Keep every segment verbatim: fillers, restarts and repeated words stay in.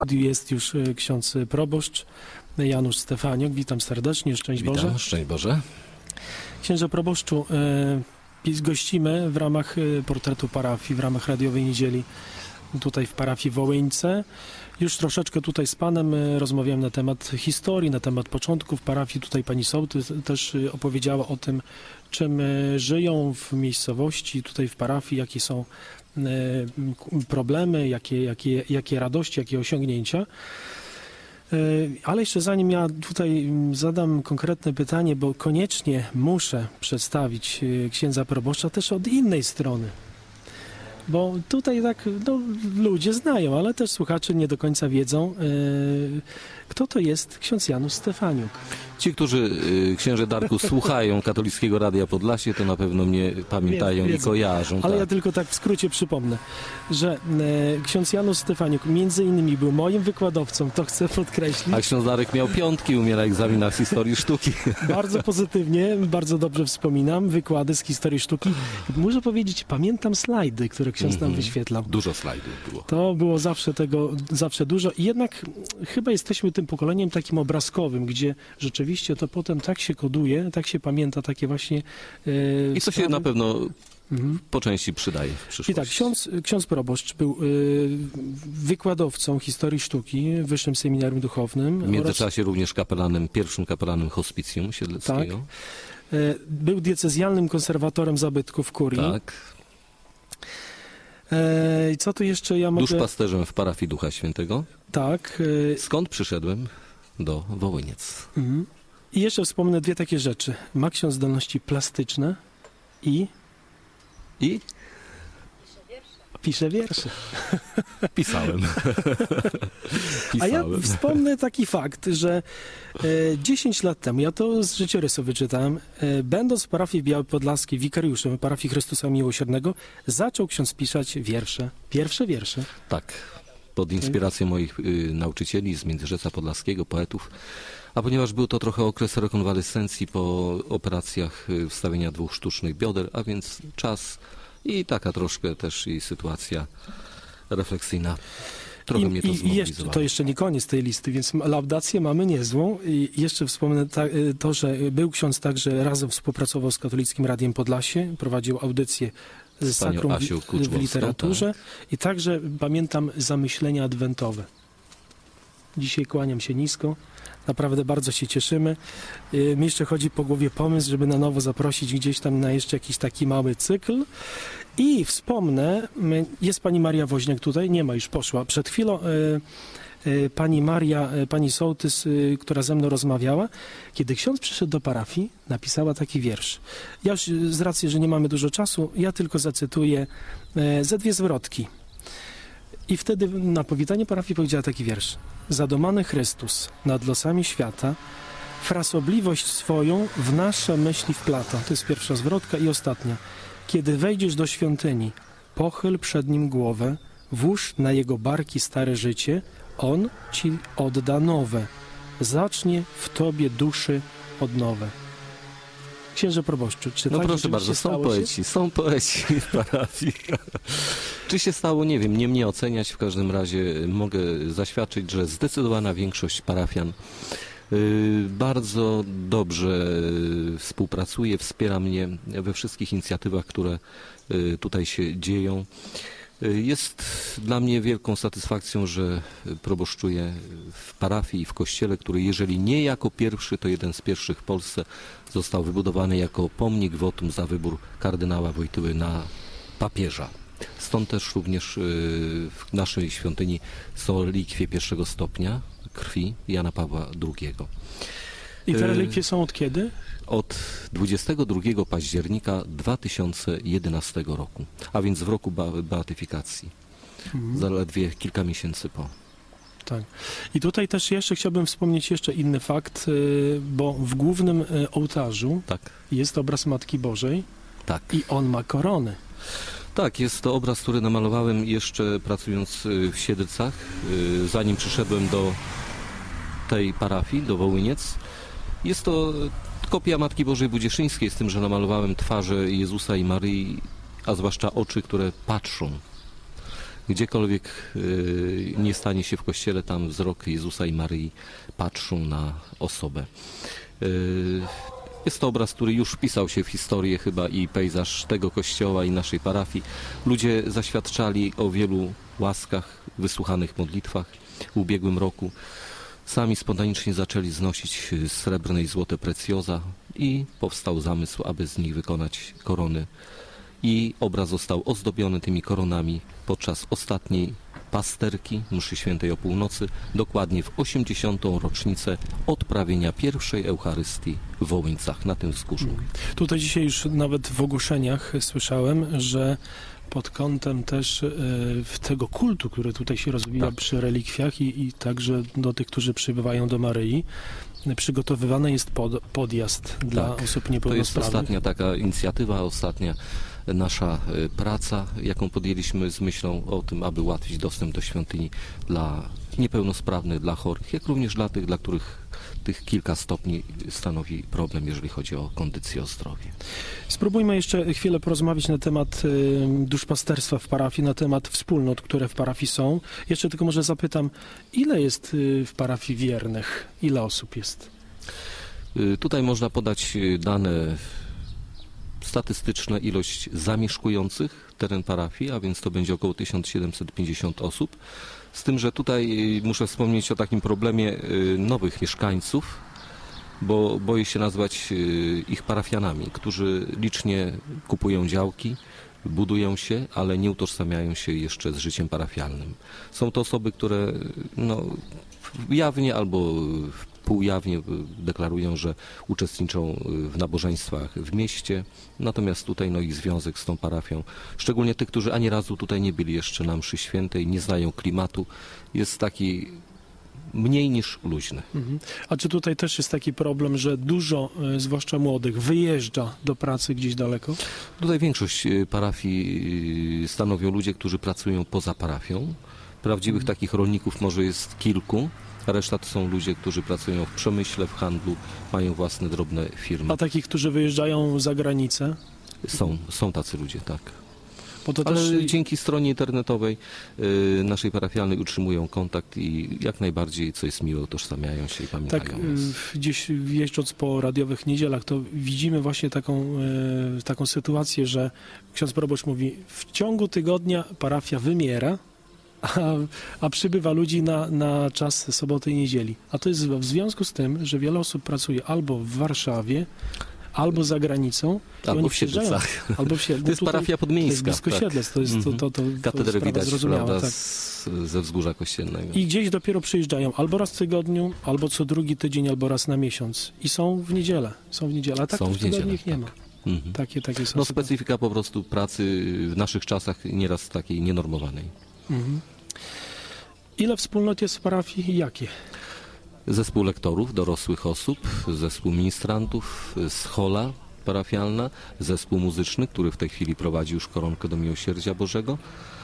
Jest już ksiądz proboszcz Janusz Stefaniuk. Witam serdecznie, szczęść Witam, Boże. szczęść Boże. Księże proboszczu, e, gościmy w ramach portretu parafii, w ramach radiowej niedzieli tutaj w parafii Wołyńce. Już troszeczkę tutaj z Panem rozmawiałem na temat historii, na temat początków parafii. Tutaj Pani Sołtys też opowiedziała o tym, czym żyją w miejscowości, tutaj w parafii, jakie są problemy, jakie, jakie, jakie radości, jakie osiągnięcia. Ale jeszcze zanim ja tutaj zadam konkretne pytanie, bo koniecznie muszę przedstawić księdza proboszcza też od innej strony. Bo tutaj tak no, ludzie znają, ale też słuchacze nie do końca wiedzą, yy, kto to jest ksiądz Janusz Stefaniuk. Ci, którzy, y, księże Darku, słuchają Katolickiego Radia Podlasie, to na pewno mnie pamiętają Wiedzą, i kojarzą. Ale tak. ja tylko tak w skrócie przypomnę, że e, ksiądz Janusz Stefaniuk między innymi był moim wykładowcą, to chcę podkreślić. A ksiądz Darek miał piątki, umie na egzaminach z historii sztuki. Bardzo pozytywnie, bardzo dobrze wspominam wykłady z historii sztuki. Muszę powiedzieć, pamiętam slajdy, które ksiądz nam wyświetlał. Dużo slajdów było. To było zawsze tego, zawsze dużo i jednak chyba jesteśmy tym pokoleniem takim obrazkowym, gdzie rzeczywiście to potem tak się koduje, tak się pamięta takie właśnie e, I co się sprawy. na pewno Mhm. po części przydaje w przyszłości. I tak, ksiądz, ksiądz proboszcz był y, wykładowcą historii sztuki w Wyższym Seminarium Duchownym. W międzyczasie oraz, również kapelanem, pierwszym kapelanem hospicjum siedleckiego. Tak. Y, był diecezjalnym konserwatorem zabytków kurii. Tak. I co tu jeszcze ja mogę... Duszpasterzem w parafii Ducha Świętego. Tak. Y... Skąd przyszedłem do Wołyniec. Mhm. I jeszcze wspomnę dwie takie rzeczy. Ma ksiądz zdolności plastyczne i... I? Pisze wiersze. Pisałem. A ja wspomnę taki fakt, że e, dziesięć lat temu, ja to z życiorysu wyczytałem, e, będąc w parafii Białej Podlaskiej, wikariuszem parafii Chrystusa Miłosiernego, zaczął ksiądz pisać wiersze. Pierwsze wiersze. Tak. Pod inspiracją moich y, nauczycieli z Międzyrzeca Podlaskiego, poetów. A ponieważ był to trochę okres rekonwalescencji po operacjach y, wstawienia dwóch sztucznych bioder, a więc czas i taka troszkę też i sytuacja refleksyjna. Trochę I, mnie to i, i jeszcze, zmobilizowało. to jeszcze nie koniec tej listy, więc laudację mamy niezłą. I jeszcze wspomnę ta, to, że był ksiądz także razem współpracował z Katolickim Radiem Podlasie, prowadził audycję z Sakrum w, w literaturze tak. I także pamiętam zamyślenia adwentowe. Dzisiaj kłaniam się nisko. Naprawdę bardzo się cieszymy. Mi jeszcze chodzi po głowie pomysł, żeby na nowo zaprosić gdzieś tam na jeszcze jakiś taki mały cykl. I wspomnę, jest pani Maria Woźniak tutaj, nie ma, już poszła. Przed chwilą y, y, pani Maria, y, pani Sołtys, y, która ze mną rozmawiała, kiedy ksiądz przyszedł do parafii, napisała taki wiersz. Ja już z racji, że nie mamy dużo czasu, ja tylko zacytuję y, ze dwie zwrotki. I wtedy na powitanie parafii powiedziała taki wiersz. Zadomany Chrystus nad losami świata frasobliwość swoją w nasze myśli wplata. To jest pierwsza zwrotka i ostatnia. Kiedy wejdziesz do świątyni, pochyl przed Nim głowę, włóż na Jego barki stare życie, On Ci odda nowe. Zacznie w Tobie duszy odnowę. Księże proboszczu, czy no tak proszę bardzo, są poeci, się? są poeci w parafii. Czy się stało, nie wiem, nie mnie oceniać, w każdym razie mogę zaświadczyć, że zdecydowana większość parafian y, bardzo dobrze współpracuje, wspiera mnie we wszystkich inicjatywach, które y, tutaj się dzieją. Jest dla mnie wielką satysfakcją, że proboszczuję w parafii i w kościele, który jeżeli nie jako pierwszy, to jeden z pierwszych w Polsce został wybudowany jako pomnik wotum za wybór kardynała Wojtyły na papieża. Stąd też również w naszej świątyni są relikwie pierwszego stopnia krwi Jana Pawła drugiego. I te relikwie są od kiedy? Od dwudziestego drugiego października dwa tysiące jedenastego roku, a więc w roku beatyfikacji, mhm. zaledwie kilka miesięcy po. Tak. I tutaj też jeszcze chciałbym wspomnieć jeszcze inny fakt, bo w głównym ołtarzu tak. jest obraz Matki Bożej tak. i on ma koronę. Tak, jest to obraz, który namalowałem jeszcze pracując w Siedlcach, zanim przyszedłem do tej parafii, do Wołyniec. Jest to kopia Matki Bożej Budzieszyńskiej, z tym, że namalowałem twarze Jezusa i Maryi, a zwłaszcza oczy, które patrzą. Gdziekolwiek nie stanie się w kościele, tam wzrok Jezusa i Maryi patrzą na osobę. Jest to obraz, który już wpisał się w historię chyba i pejzaż tego kościoła i naszej parafii. Ludzie zaświadczali o wielu łaskach, wysłuchanych modlitwach w ubiegłym roku. Sami spontanicznie zaczęli znosić srebrne i złote precjoza i powstał zamysł, aby z nich wykonać korony. I obraz został ozdobiony tymi koronami podczas ostatniej pasterki mszy świętej o północy, dokładnie w osiemdziesiątą rocznicę odprawienia pierwszej Eucharystii w Wołyńcach na tym wzgórzu. Tutaj dzisiaj już nawet w ogłoszeniach słyszałem, że pod kątem też y, tego kultu, który tutaj się rozwija tak. przy relikwiach i, i także do tych, którzy przybywają do Maryi, przygotowywany jest pod, podjazd dla tak. osób niepełnosprawnych. To jest ostatnia taka inicjatywa, ostatnia nasza praca, jaką podjęliśmy z myślą o tym, aby ułatwić dostęp do świątyni dla niepełnosprawnych, dla chorych, jak również dla tych, dla których tych kilka stopni stanowi problem, jeżeli chodzi o kondycję, o zdrowie. Spróbujmy jeszcze chwilę porozmawiać na temat y, duszpasterstwa w parafii, na temat wspólnot, które w parafii są. Jeszcze tylko może zapytam, ile jest y, w parafii wiernych? Ile osób jest? Y, tutaj można podać dane statystyczne, ilość zamieszkujących teren parafii, a więc to będzie około tysiąc siedemset pięćdziesiąt osób. Z tym, że tutaj muszę wspomnieć o takim problemie nowych mieszkańców, bo boję się nazwać ich parafianami, którzy licznie kupują działki, budują się, ale nie utożsamiają się jeszcze z życiem parafialnym. Są to osoby, które no, jawnie albo półjawnie deklarują, że uczestniczą w nabożeństwach w mieście, natomiast tutaj no, ich związek z tą parafią, szczególnie tych, którzy ani razu tutaj nie byli jeszcze na mszy świętej, nie znają klimatu, jest taki mniej niż luźny. Mhm. A czy tutaj też jest taki problem, że dużo, zwłaszcza młodych, wyjeżdża do pracy gdzieś daleko? Tutaj większość parafii stanowią ludzie, którzy pracują poza parafią. Prawdziwych mhm. takich rolników może jest kilku, a reszta to są ludzie, którzy pracują w przemyśle, w handlu, mają własne drobne firmy. A takich, którzy wyjeżdżają za granicę? Są, są tacy ludzie, tak. Bo to Ale też... dzięki stronie internetowej y, naszej parafialnej utrzymują kontakt i jak najbardziej, co jest miłe, utożsamiają się i pamiętają tak, nas. Gdzieś jeżdżąc po radiowych niedzielach, to widzimy właśnie taką, y, taką sytuację, że ksiądz proboszcz mówi, w ciągu tygodnia parafia wymiera, A, a przybywa ludzi na, na czas soboty i niedzieli. A to jest w związku z tym, że wiele osób pracuje albo w Warszawie, albo za granicą. Albo w Siedlcach. Albo w Siedlcach. To jest parafia podmiejska. To jest blisko Siedlec. To jest to, to, to, to Katedrę widać, prawda, tak. z, ze wzgórza kościelnego. I gdzieś dopiero przyjeżdżają albo raz w tygodniu, albo co drugi tydzień, albo raz na miesiąc. I są w niedzielę. Są w niedzielę. A tak są w niedzielę ich nie tak. ma. Mhm. Takie, takie są no specyfika po prostu pracy w naszych czasach nieraz takiej nienormowanej. Mhm. Ile wspólnot jest w parafii i jakie? Zespół lektorów, dorosłych osób, zespół ministrantów, schola parafialna, zespół muzyczny, który w tej chwili prowadzi już koronkę do Miłosierdzia Bożego,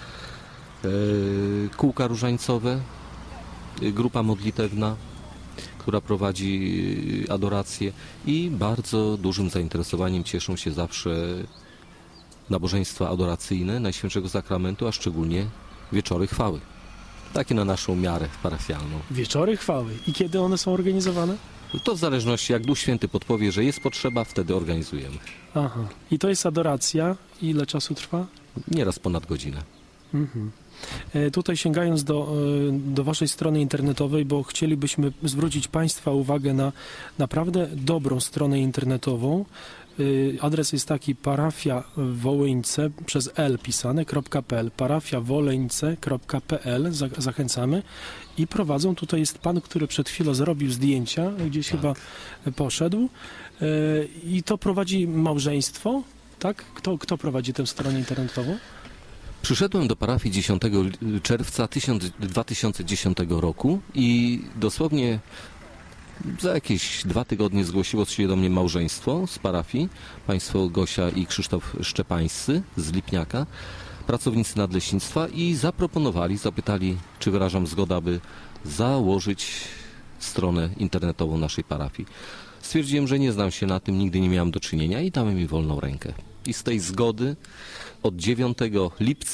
kółka różańcowe, grupa modlitewna, która prowadzi adorację i bardzo dużym zainteresowaniem cieszą się zawsze nabożeństwa adoracyjne Najświętszego Sakramentu, a szczególnie wieczory chwały. Takie na naszą miarę parafialną. Wieczory chwały. I kiedy one są organizowane? To w zależności, jak Duch Święty podpowie, że jest potrzeba, wtedy organizujemy. Aha. I to jest adoracja. Ile czasu trwa? Nieraz ponad godzinę. Mhm. E, tutaj sięgając do, e, do waszej strony internetowej, bo chcielibyśmy zwrócić Państwa uwagę na naprawdę dobrą stronę internetową. Adres jest taki parafia wołyńce przez L pisane, .pl, parafia woleńce kropka p l, zachęcamy. I prowadzą, tutaj jest pan, który przed chwilą zrobił zdjęcia, gdzieś tak. chyba poszedł i to prowadzi małżeństwo, tak? Kto, kto prowadzi tę stronę internetową? Przyszedłem do parafii dziesiątego czerwca dwa tysiące dziesiątego roku i dosłownie za jakieś dwa tygodnie zgłosiło się do mnie małżeństwo z parafii, państwo Gosia i Krzysztof Szczepańscy z Lipniaka, pracownicy nadleśnictwa i zaproponowali, zapytali, czy wyrażam zgodę, aby założyć stronę internetową naszej parafii. Stwierdziłem, że nie znam się na tym, nigdy nie miałem do czynienia i dałem mi wolną rękę. I z tej zgody od dziewiątego lipca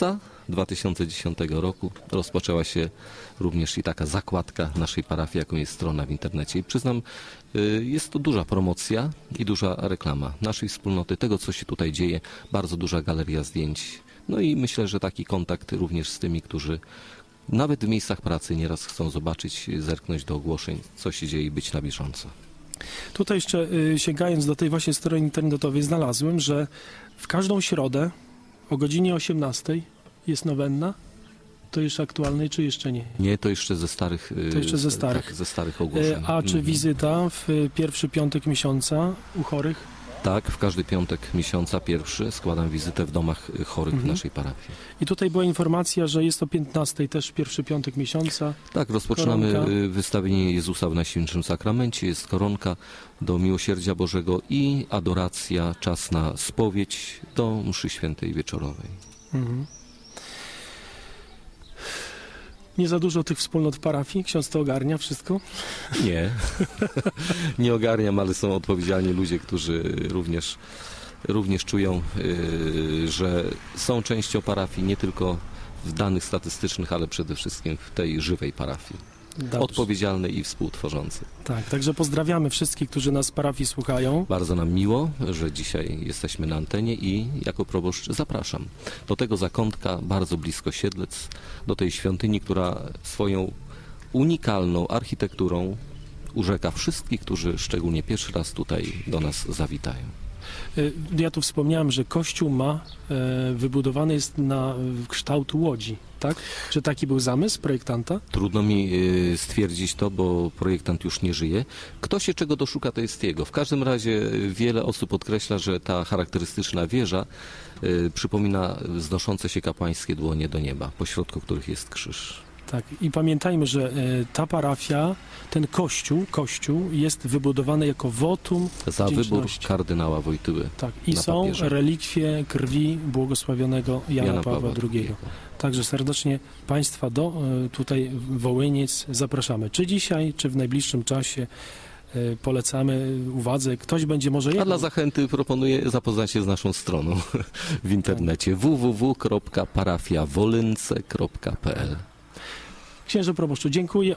dwa tysiące dziesiątego roku rozpoczęła się również i taka zakładka naszej parafii, jaką jest strona w internecie. I przyznam, jest to duża promocja i duża reklama naszej wspólnoty, tego, co się tutaj dzieje, bardzo duża galeria zdjęć. No i myślę, że taki kontakt również z tymi, którzy nawet w miejscach pracy nieraz chcą zobaczyć, zerknąć do ogłoszeń, co się dzieje i być na bieżąco. Tutaj jeszcze sięgając do tej właśnie strony internetowej znalazłem, że w każdą środę o godzinie osiemnastej jest nowenna. To jeszcze aktualnej, czy jeszcze nie? Nie, to jeszcze ze starych, to jeszcze ze starych. Tak, ze starych ogłoszeń. A czy mhm. wizyta w pierwszy piątek miesiąca u chorych? Tak, w każdy piątek miesiąca pierwszy składam wizytę w domach chorych mhm. w naszej parafii. I tutaj była informacja, że jest o piętnastej też pierwszy piątek miesiąca. Tak, rozpoczynamy koronka. Wystawienie Jezusa w Najświętszym Sakramencie, jest koronka do Miłosierdzia Bożego i adoracja, czas na spowiedź do mszy świętej wieczorowej. Mhm. Nie za dużo tych wspólnot w parafii? Ksiądz to ogarnia wszystko? Nie, nie ogarniam, ale są odpowiedzialni ludzie, którzy również, również czują, yy, że są częścią parafii nie tylko w danych statystycznych, ale przede wszystkim w tej żywej parafii. Dobrze. Odpowiedzialnej i współtworzącej. Tak, także pozdrawiamy wszystkich, którzy nas z parafii słuchają. Bardzo nam miło, że dzisiaj jesteśmy na antenie i jako proboszcz zapraszam do tego zakątka bardzo blisko Siedlec, do tej świątyni, która swoją unikalną architekturą urzeka wszystkich, którzy szczególnie pierwszy raz tutaj do nas zawitają. Ja tu wspomniałem, że kościół ma, e, wybudowany jest na kształt łodzi, tak? Czy taki był zamysł projektanta? Trudno mi e, stwierdzić to, bo projektant już nie żyje. Kto się czego doszuka, to jest jego. W każdym razie wiele osób podkreśla, że ta charakterystyczna wieża e, przypomina wznoszące się kapłańskie dłonie do nieba, pośrodku których jest krzyż. Tak, i pamiętajmy, że y, ta parafia, ten kościół, kościół jest wybudowany jako wotum za wybór kardynała Wojtyły. Tak, i są papieża. Relikwie krwi błogosławionego Jana, Jana Pawła, Pawła drugiego. Także serdecznie Państwa do y, tutaj Wołyniec zapraszamy. Czy dzisiaj, czy w najbliższym czasie y, polecamy uwadze. Ktoś będzie może jechał. A dla zachęty proponuję zapoznać się z naszą stroną w internecie tak. w w w kropka parafia wolynce kropka p l. Księże proboszczu, dziękuję.